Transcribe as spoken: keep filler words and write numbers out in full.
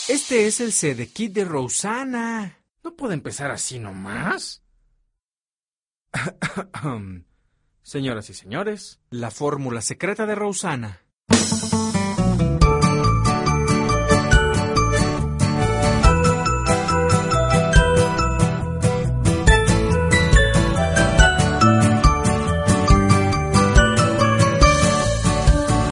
Este es el C D Kit de Rosanna. ¿No puede empezar así nomás? Señoras y señores, la fórmula secreta de Rosanna.